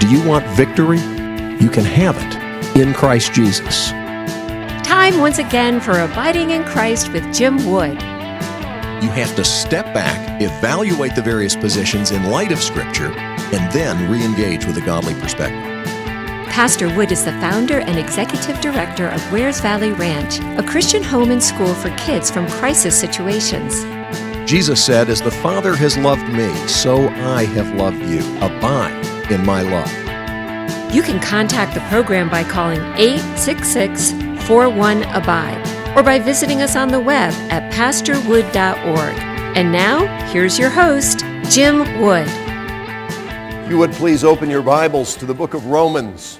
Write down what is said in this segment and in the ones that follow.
Do you want victory? You can have it in Christ Jesus. Time once again for Abiding in Christ with Jim Wood. You have to step back, evaluate the various positions in light of Scripture, and then re-engage with a godly perspective. Pastor Wood is the founder and executive director of Wares Valley Ranch, a Christian home and school for kids from crisis situations. Jesus said, "As the Father has loved me, so I have loved you. Abide in my love." You can contact the program by calling 866-41-ABIDE or by visiting us on the web at pastorwood.org. And now, here's your host, Jim Wood. If you would please open your Bibles to the book of Romans.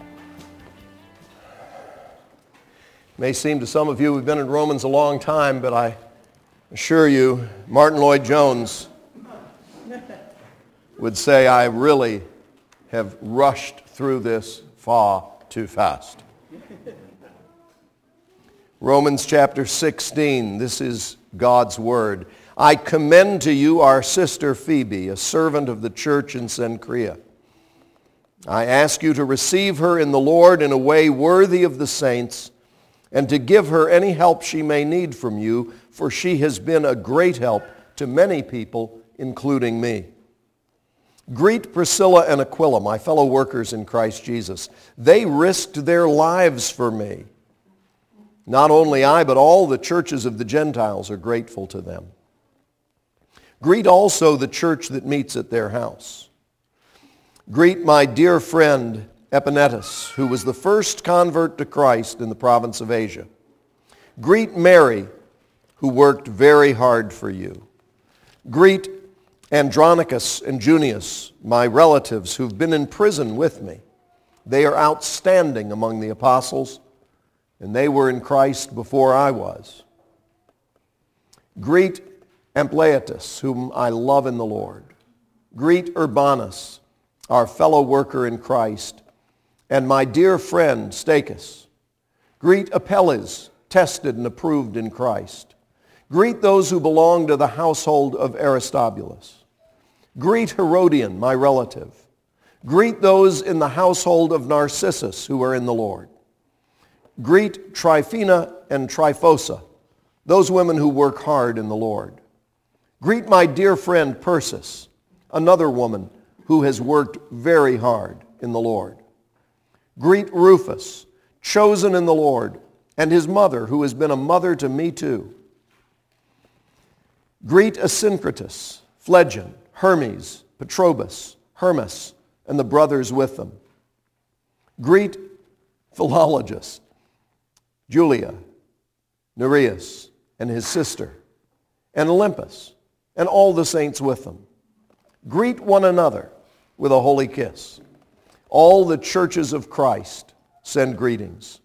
It may seem to some of you we've been in Romans a long time, but I assure you, Martin Lloyd-Jones would say, I really have rushed through this far too fast. Romans chapter 16, this is God's word. I commend to you our sister Phoebe, a servant of the church in Cenchrea. I ask you to receive her in the Lord in a way worthy of the saints, and to give her any help she may need from you, for she has been a great help to many people, including me. Greet Priscilla and Aquila, my fellow workers in Christ Jesus. They risked their lives for me. Not only I, but all the churches of the Gentiles are grateful to them. Greet also the church that meets at their house. Greet my dear friend Epanetus, who was the first convert to Christ in the province of Asia. Greet Mary, who worked very hard for you. Greet Andronicus and Junius, my relatives who've been in prison with me. They are outstanding among the apostles, and they were in Christ before I was. Greet Ampliatus, whom I love in the Lord. Greet Urbanus, our fellow worker in Christ, and my dear friend Stachys. Greet Apelles, tested and approved in Christ. Greet those who belong to the household of Aristobulus. Greet Herodian, my relative. Greet those in the household of Narcissus who are in the Lord. Greet Tryphena and Tryphosa, those women who work hard in the Lord. Greet my dear friend Persis, another woman who has worked very hard in the Lord. Greet Rufus, chosen in the Lord, and his mother, who has been a mother to me too. Greet Asyncritus, Phlegon, Hermes, Petrobus, Hermas, and the brothers with them. Greet Philologus, Julia, Nereus, and his sister, and Olympus, and all the saints with them. Greet one another with a holy kiss. All the churches of Christ send greetings.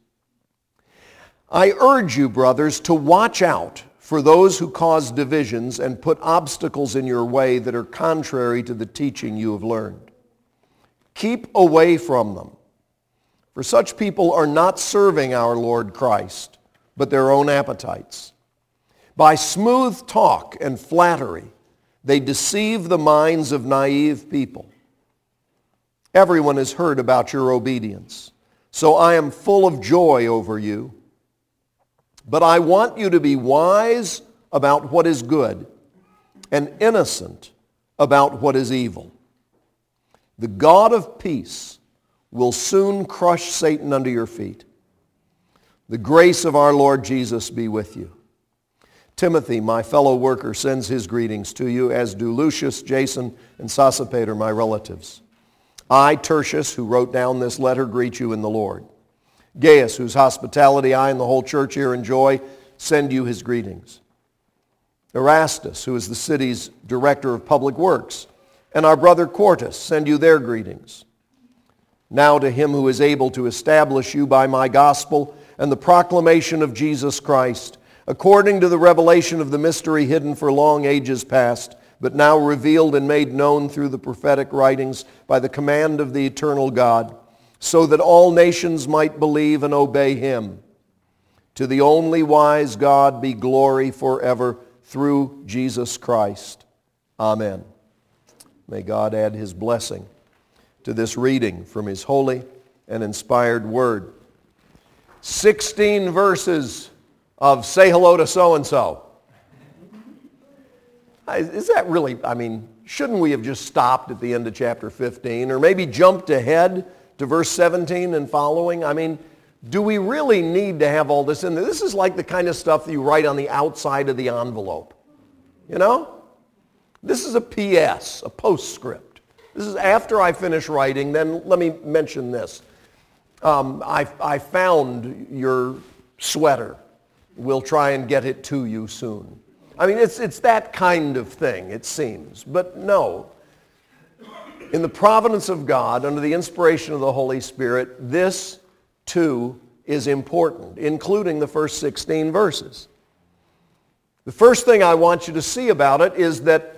I urge you, brothers, to watch out for those who cause divisions and put obstacles in your way that are contrary to the teaching you have learned. Keep away from them, for such people are not serving our Lord Christ, but their own appetites. By smooth talk and flattery, they deceive the minds of naive people. Everyone has heard about your obedience, so I am full of joy over you. But I want you to be wise about what is good and innocent about what is evil. The God of peace will soon crush Satan under your feet. The grace of our Lord Jesus be with you. Timothy, my fellow worker, sends his greetings to you, as do Lucius, Jason, and Sosipater, my relatives. I, Tertius, who wrote down this letter, greet you in the Lord. Gaius, whose hospitality I and the whole church here enjoy, send you his greetings. Erastus, who is the city's director of public works, and our brother Quartus send you their greetings. Now to him who is able to establish you by my gospel and the proclamation of Jesus Christ, according to the revelation of the mystery hidden for long ages past, but now revealed and made known through the prophetic writings by the command of the eternal God, so that all nations might believe and obey him. To the only wise God be glory forever through Jesus Christ. Amen. May God add his blessing to this reading from his holy and inspired word. 16 verses of say hello to so-and-so. Is that really, shouldn't we have just stopped at the end of chapter 15 or maybe jumped ahead to verse 17 and following? Do we really need to have all this in there? This is like the kind of stuff that you write on the outside of the envelope. You know? This is a PS, a postscript. This is after I finish writing, then let me mention this. I found your sweater. We'll try and get it to you soon. It's that kind of thing, it seems. But no. In the providence of God, under the inspiration of the Holy Spirit, this too is important, including the first 16 verses. The first thing I want you to see about it is that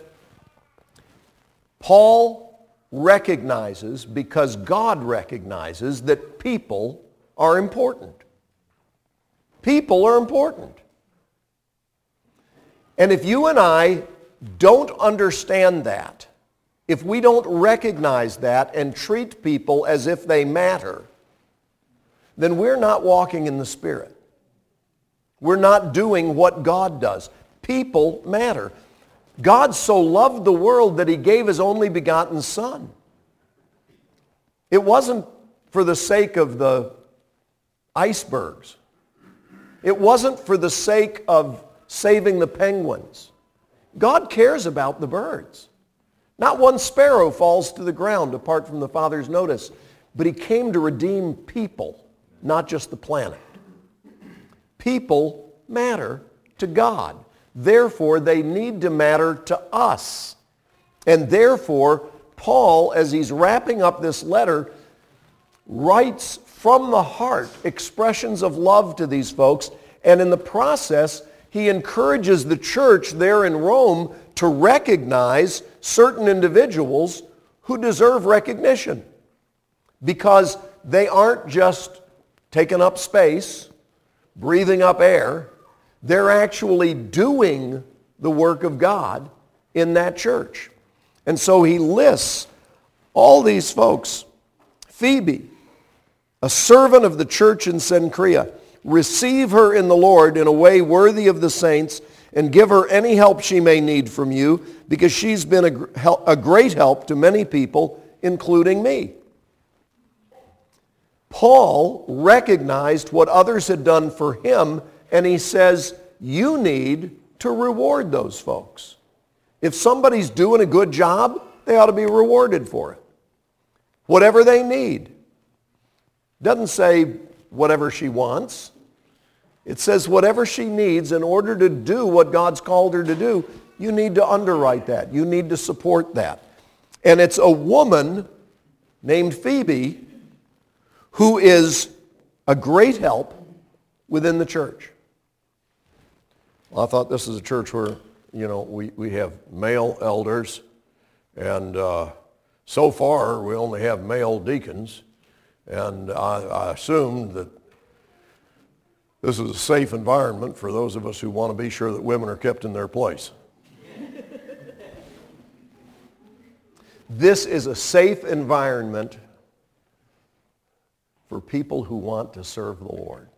Paul recognizes, because God recognizes, that people are important. People are important. And if you and I don't understand that, if we don't recognize that and treat people as if they matter, then we're not walking in the Spirit. We're not doing what God does. People matter. God so loved the world that he gave his only begotten Son. It wasn't for the sake of the icebergs. It wasn't for the sake of saving the penguins. God cares about the birds. Not one sparrow falls to the ground apart from the Father's notice. But he came to redeem people, not just the planet. People matter to God. Therefore, they need to matter to us. And therefore, Paul, as he's wrapping up this letter, writes from the heart expressions of love to these folks. And in the process, he encourages the church there in Rome to recognize certain individuals who deserve recognition. Because they aren't just taking up space, breathing up air. They're actually doing the work of God in that church. And so he lists all these folks. Phoebe, a servant of the church in Cenchrea, receive her in the Lord in a way worthy of the saints, and give her any help she may need from you, because she's been a great help to many people, including me. Paul recognized what others had done for him, and he says, you need to reward those folks. If somebody's doing a good job, they ought to be rewarded for it. Whatever they need. Doesn't say whatever she wants. It says whatever she needs in order to do what God's called her to do, you need to underwrite that. You need to support that. And it's a woman named Phoebe who is a great help within the church. Well, I thought this is a church where, we have male elders, and so far we only have male deacons, and I assumed that this is a safe environment for those of us who want to be sure that women are kept in their place. This is a safe environment for people who want to serve the Lord.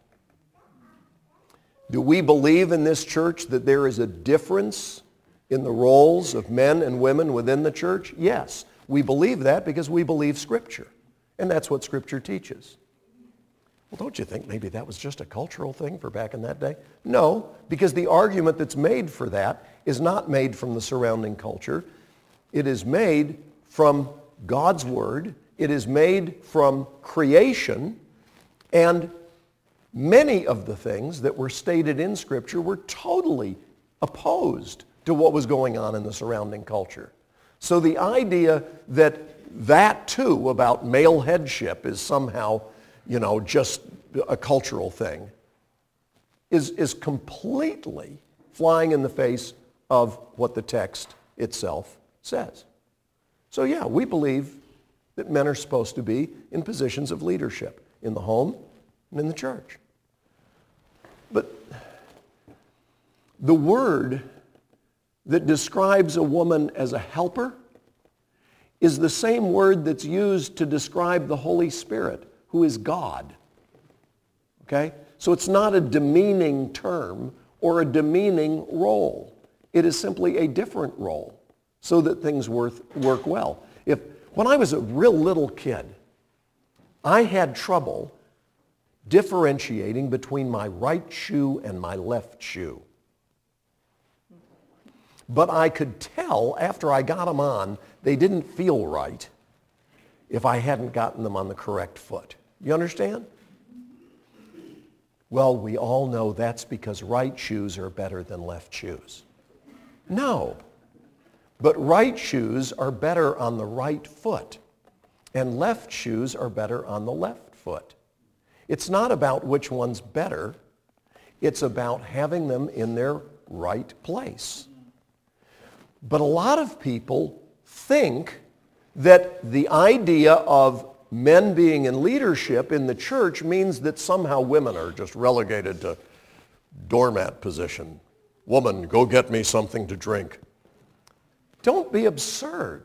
Do we believe in this church that there is a difference in the roles of men and women within the church? Yes. We believe that because we believe Scripture. And that's what Scripture teaches. Well, don't you think maybe that was just a cultural thing for back in that day? No, because the argument that's made for that is not made from the surrounding culture. It is made from God's Word. It is made from creation. And many of the things that were stated in Scripture were totally opposed to what was going on in the surrounding culture. So the idea that too about male headship is somehow, just a cultural thing is completely flying in the face of what the text itself says. So yeah, we believe that men are supposed to be in positions of leadership in the home and in the church. But the word that describes a woman as a helper is the same word that's used to describe the Holy Spirit, who is God. Okay? So it's not a demeaning term or a demeaning role. It is simply a different role so that things work well. When I was a real little kid, I had trouble differentiating between my right shoe and my left shoe. But I could tell after I got them on, they didn't feel right if I hadn't gotten them on the correct foot. You understand? Well, we all know that's because right shoes are better than left shoes. No. But right shoes are better on the right foot, and left shoes are better on the left foot. It's not about which one's better. It's about having them in their right place. But a lot of people think that the idea of men being in leadership in the church means that somehow women are just relegated to doormat position. Woman, go get me something to drink. Don't be absurd.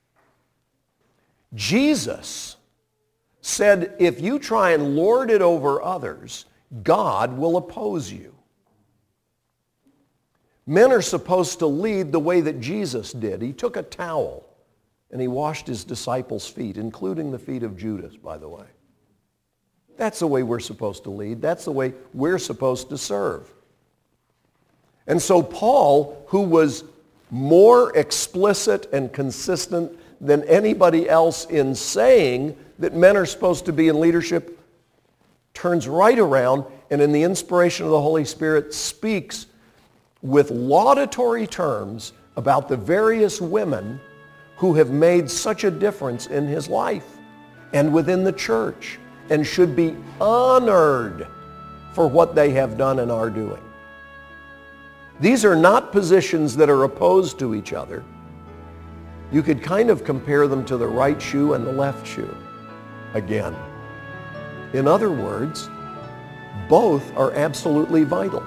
Jesus said, if you try and lord it over others, God will oppose you. Men are supposed to lead the way that Jesus did. He took a towel and he washed his disciples' feet, including the feet of Judas, by the way. That's the way we're supposed to lead. That's the way we're supposed to serve. And so Paul, who was more explicit and consistent than anybody else in saying that men are supposed to be in leadership, turns right around and in the inspiration of the Holy Spirit speaks with laudatory terms about the various women who have made such a difference in his life and within the church and should be honored for what they have done and are doing. These are not positions that are opposed to each other. You could kind of compare them to the right shoe and the left shoe again. In other words, both are absolutely vital.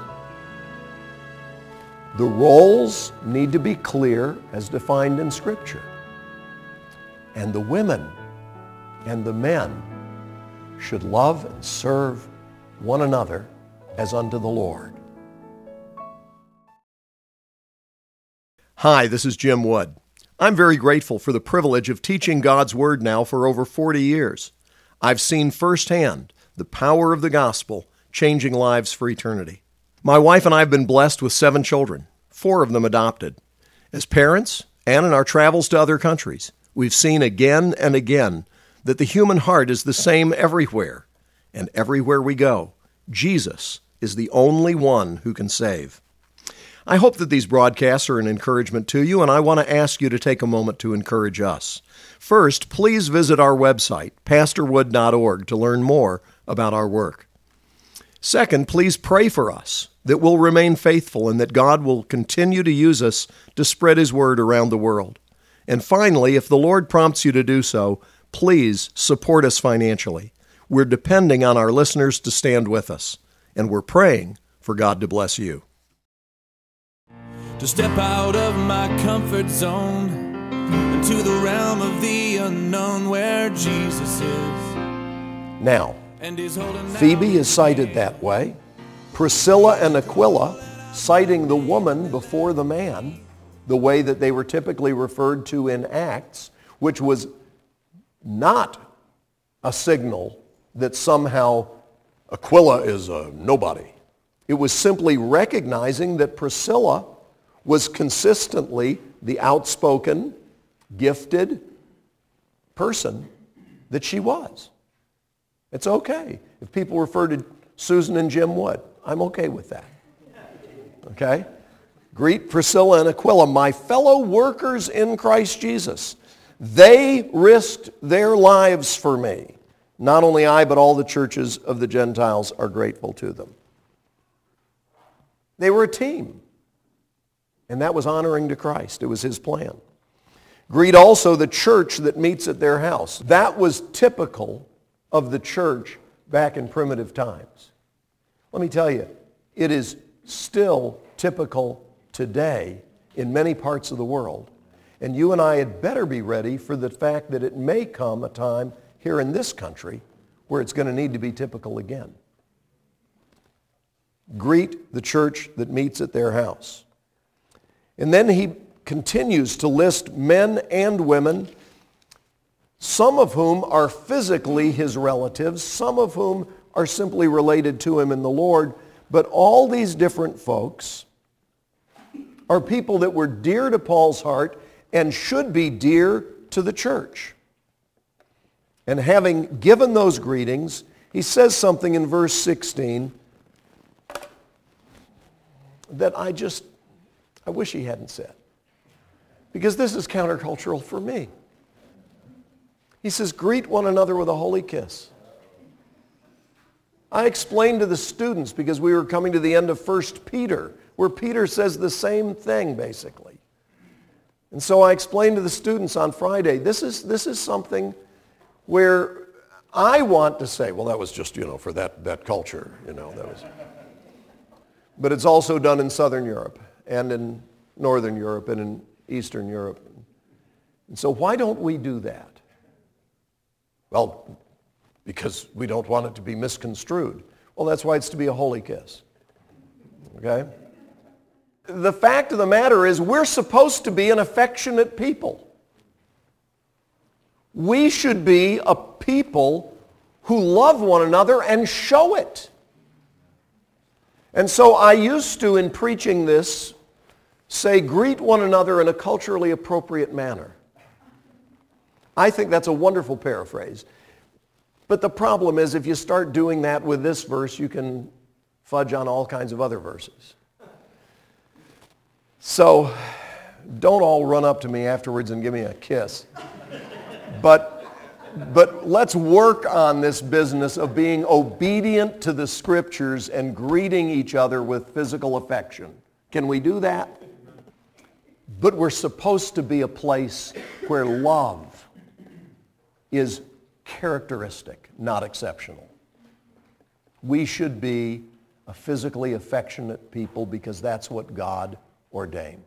The roles need to be clear as defined in Scripture. And the women and the men should love and serve one another as unto the Lord. Hi, this is Jim Wood. I'm very grateful for the privilege of teaching God's Word now for over 40 years. I've seen firsthand the power of the gospel changing lives for eternity. My wife and I have been blessed with 7 children, 4 of them adopted. As parents, and in our travels to other countries, we've seen again and again that the human heart is the same everywhere. And everywhere we go, Jesus is the only one who can save. I hope that these broadcasts are an encouragement to you, and I want to ask you to take a moment to encourage us. First, please visit our website, pastorwood.org, to learn more about our work. Second, please pray for us that we'll remain faithful and that God will continue to use us to spread His word around the world. And finally, if the Lord prompts you to do so, please support us financially. We're depending on our listeners to stand with us, and we're praying for God to bless you. To step out of my comfort zone into the realm of the unknown where Jesus is. Now, Phoebe is cited that way. Priscilla and Aquila citing the woman before the man, the way that they were typically referred to in Acts, which was not a signal that somehow Aquila is a nobody. It was simply recognizing that Priscilla was consistently the outspoken, gifted person that she was. It's okay. If people refer to Susan and Jim Wood, I'm okay with that. Okay? Greet Priscilla and Aquila, my fellow workers in Christ Jesus. They risked their lives for me. Not only I, but all the churches of the Gentiles are grateful to them. They were a team. And that was honoring to Christ. It was His plan. Greet also the church that meets at their house. That was typical of the church back in primitive times. Let me tell you, it is still typical today in many parts of the world. And you and I had better be ready for the fact that it may come a time here in this country where it's going to need to be typical again. Greet the church that meets at their house. And then he continues to list men and women, some of whom are physically his relatives, some of whom are simply related to him in the Lord. But all these different folks are people that were dear to Paul's heart and should be dear to the church. And having given those greetings, he says something in verse 16 that I wish he hadn't said. Because this is countercultural for me. He says, greet one another with a holy kiss. I explained to the students, because we were coming to the end of 1 Peter, where Peter says the same thing, basically. And so I explained to the students on Friday, this is something where I want to say, well, that was just, for that culture, that was. But it's also done in Southern Europe and in Northern Europe and in Eastern Europe. And so why don't we do that? Well, because we don't want it to be misconstrued. Well, that's why it's to be a holy kiss. Okay? The fact of the matter is we're supposed to be an affectionate people. We should be a people who love one another and show it. And so I used to, in preaching this, say, greet one another in a culturally appropriate manner. I think that's a wonderful paraphrase. But the problem is, if you start doing that with this verse, you can fudge on all kinds of other verses. So don't all run up to me afterwards and give me a kiss. But let's work on this business of being obedient to the Scriptures and greeting each other with physical affection. Can we do that? But we're supposed to be a place where love is characteristic, not exceptional. We should be a physically affectionate people because that's what God ordained.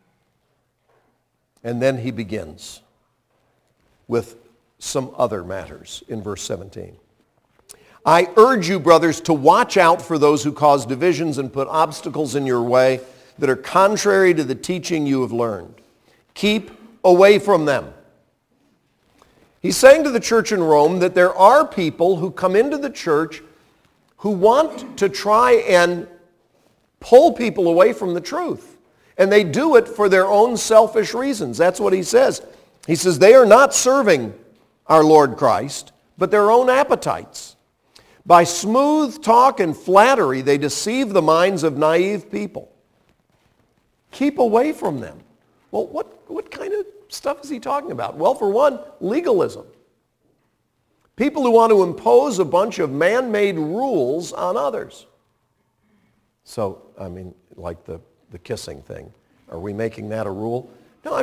And then he begins with some other matters in verse 17. I urge you, brothers, to watch out for those who cause divisions and put obstacles in your way that are contrary to the teaching you have learned. Keep away from them. He's saying to the church in Rome that there are people who come into the church who want to try and pull people away from the truth. And they do it for their own selfish reasons. That's what he says. He says they are not serving our Lord Christ, but their own appetites. By smooth talk and flattery, they deceive the minds of naive people. Keep away from them. Well, what kind of stuff is he talking about? Well, for one, legalism. People who want to impose a bunch of man-made rules on others. So, like the kissing thing. Are we making that a rule? No,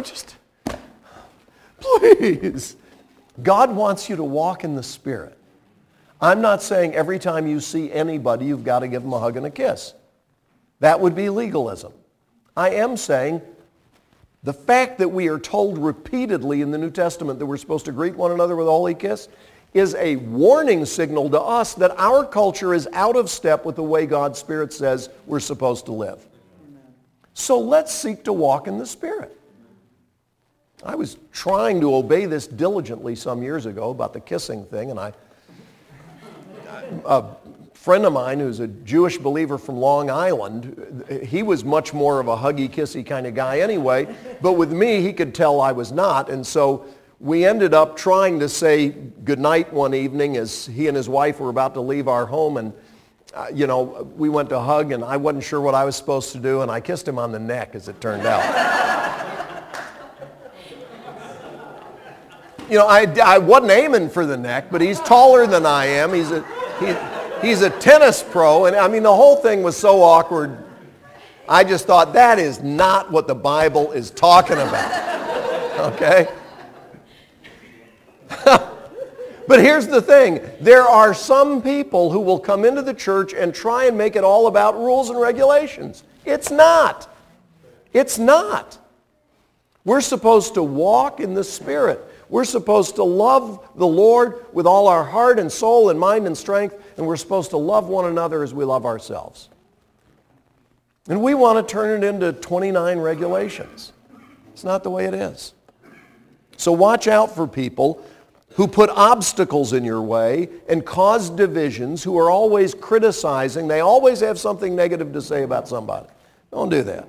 please. God wants you to walk in the Spirit. I'm not saying every time you see anybody, you've got to give them a hug and a kiss. That would be legalism. I am saying the fact that we are told repeatedly in the New Testament that we're supposed to greet one another with a holy kiss is a warning signal to us that our culture is out of step with the way God's Spirit says we're supposed to live. So let's seek to walk in the Spirit. I was trying to obey this diligently some years ago about the kissing thing, and a friend of mine who's a Jewish believer from Long Island, he was much more of a huggy, kissy kind of guy anyway, but with me, he could tell I was not, and so we ended up trying to say goodnight one evening as he and his wife were about to leave our home, and we went to hug, and I wasn't sure what I was supposed to do, and I kissed him on the neck, as it turned out. I wasn't aiming for the neck, but he's taller than I am. He's a tennis pro, and the whole thing was so awkward. I just thought, that is not what the Bible is talking about. Okay? But here's the thing. There are some people who will come into the church and try and make it all about rules and regulations. It's not. It's not. We're supposed to walk in the Spirit. We're supposed to love the Lord with all our heart and soul and mind and strength, and we're supposed to love one another as we love ourselves. And we want to turn it into 29 regulations. It's not the way it is. So watch out for people who put obstacles in your way and cause divisions, who are always criticizing. They always have something negative to say about somebody. Don't do that.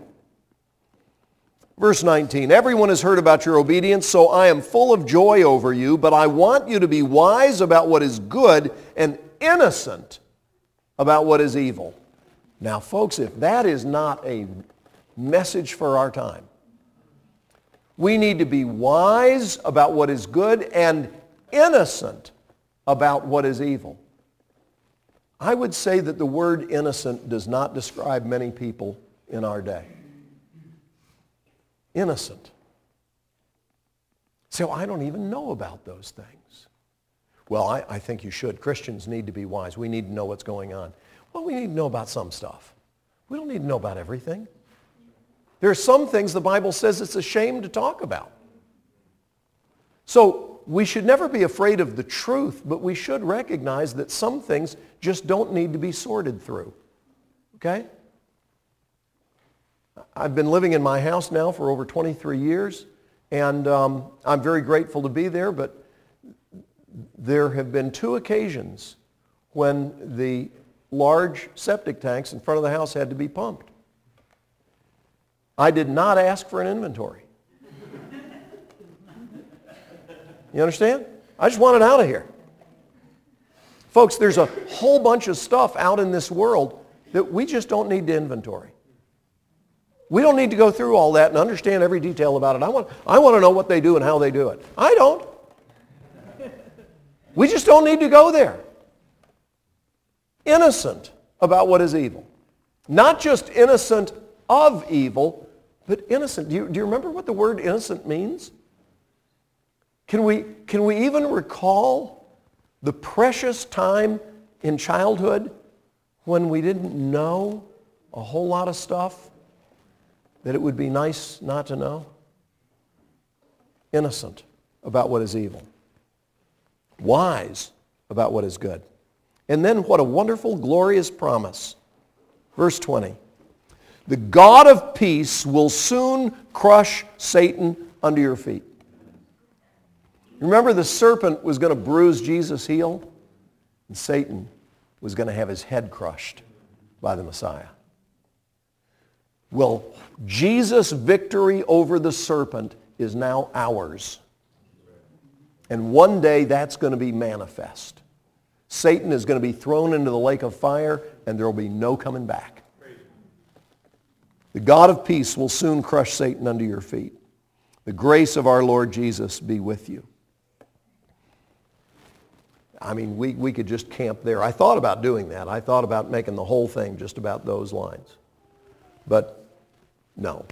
Verse 19, everyone has heard about your obedience, so I am full of joy over you, but I want you to be wise about what is good and innocent about what is evil. Now, folks, if that is not a message for our time, we need to be wise about what is good and innocent about what is evil. I would say that the word innocent does not describe many people in our day. Innocent. So I don't even know about those things. Well, I think you should. Christians need to be wise. We need to know what's going on. Well, we need to know about some stuff. We don't need to know about everything. There are some things the Bible says it's a shame to talk about. So we should never be afraid of the truth, but we should recognize that some things just don't need to be sorted through. Okay? I've been living in my house now for over 23 years, and I'm very grateful to be there, but there have been 2 occasions when the large septic tanks in front of the house had to be pumped. I did not ask for an inventory. You understand? I just want it out of here. Folks, there's a whole bunch of stuff out in this world that we just don't need to inventory. We don't need to go through all that and understand every detail about it. I want to know what they do and how they do it. I don't. We just don't need to go there. Innocent about what is evil. Not just innocent of evil, but innocent. Do you remember what the word innocent means? Can we even recall the precious time in childhood when we didn't know a whole lot of stuff that it would be nice not to know? Innocent about what is evil. Wise about what is good. And then what a wonderful, glorious promise. Verse 20. The God of peace will soon crush Satan under your feet. Remember, the serpent was going to bruise Jesus' heel, and Satan was going to have his head crushed by the Messiah. Well, Jesus' victory over the serpent is now ours. And one day that's going to be manifest. Satan is going to be thrown into the lake of fire, and there will be no coming back. The God of peace will soon crush Satan under your feet. The grace of our Lord Jesus be with you. I mean, we could just camp there. I thought about doing that. I thought about making the whole thing just about those lines. But no.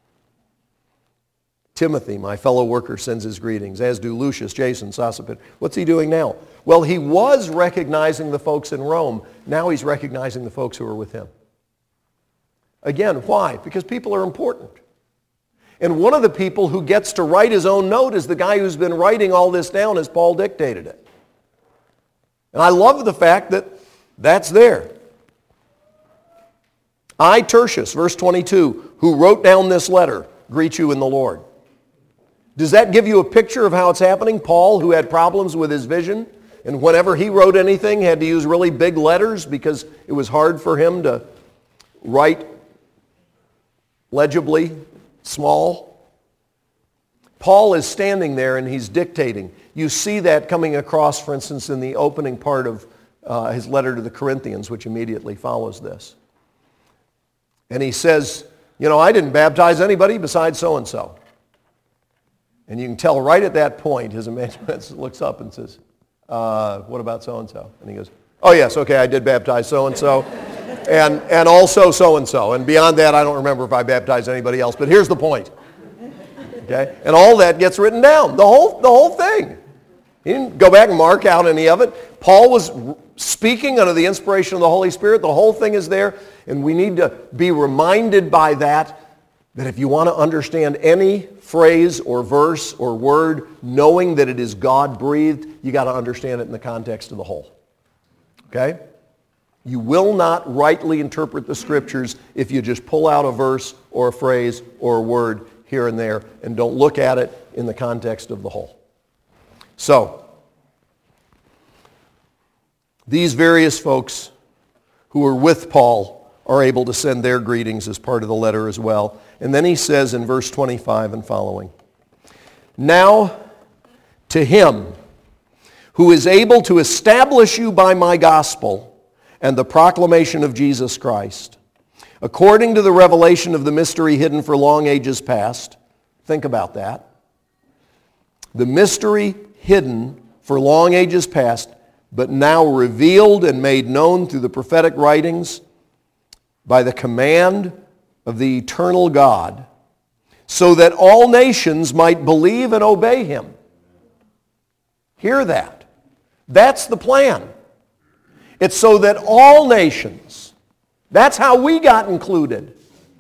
Timothy, my fellow worker, sends his greetings, as do Lucius, Jason, Sosipit. What's he doing now? Well, he was recognizing the folks in Rome. Now he's recognizing the folks who are with him. Again, why? Because people are important. And one of the people who gets to write his own note is the guy who's been writing all this down as Paul dictated it. And I love the fact that that's there. I, Tertius, verse 22, who wrote down this letter, greet you in the Lord. Does that give you a picture of how it's happening? Paul, who had problems with his vision, and whenever he wrote anything, had to use really big letters because it was hard for him to write legibly small. Paul is standing there and he's dictating. You see that coming across, for instance, in the opening part of his letter to the Corinthians, which immediately follows this. And he says, I didn't baptize anybody besides so-and-so. And you can tell right at that point, his amanuensis looks up and says, what about so-and-so? And he goes, oh yes, okay, I did baptize so-and-so. and also so-and-so. And beyond that, I don't remember if I baptized anybody else. But here's the point. Okay? And all that gets written down. The whole thing. He didn't go back and mark out any of it. Paul was speaking under the inspiration of the Holy Spirit. The whole thing is there. And we need to be reminded by that that if you want to understand any phrase or verse or word, knowing that it is God-breathed, you got to understand it in the context of the whole. Okay? You will not rightly interpret the Scriptures if you just pull out a verse or a phrase or a word here and there and don't look at it in the context of the whole. So, these various folks who are with Paul are able to send their greetings as part of the letter as well. And then he says in verse 25 and following, "Now to him who is able to establish you by my gospel and the proclamation of Jesus Christ, according to the revelation of the mystery hidden for long ages past." Think about that. The mystery hidden for long ages past, but now revealed and made known through the prophetic writings by the command of the eternal God, so that all nations might believe and obey him. Hear that. That's the plan. It's so that all nations, that's how we got included.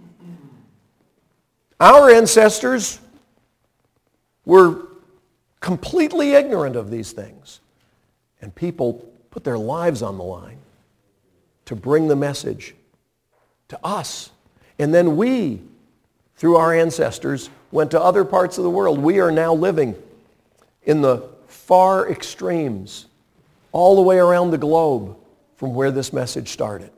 Our ancestors were completely ignorant of these things. And people put their lives on the line to bring the message to us. And then we, through our ancestors, went to other parts of the world. We are now living in the far extremes, all the way around the globe from where this message started.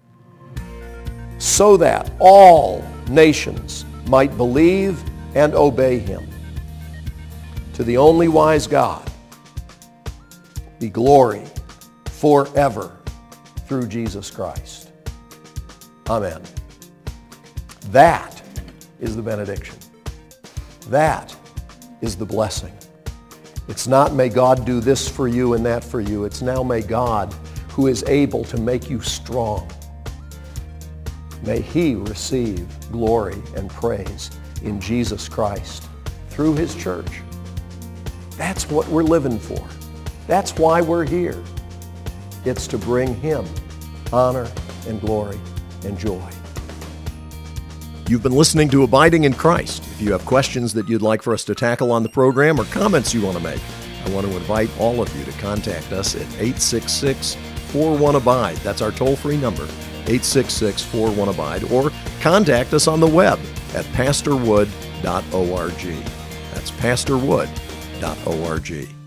So that all nations might believe and obey him. To the only wise God be glory forever through Jesus Christ. Amen. That is the benediction. That is the blessing. It's not may God do this for you and that for you. It's now may God, who is able to make you strong, may he receive glory and praise in Jesus Christ through his church. That's what we're living for. That's why we're here. It's to bring him honor and glory and joy. You've been listening to Abiding in Christ. If you have questions that you'd like for us to tackle on the program or comments you want to make, I want to invite all of you to contact us at 866-41-ABIDE. That's our toll-free number, 866-41-ABIDE, or contact us on the web at pastorwood.org. That's pastorwood.org.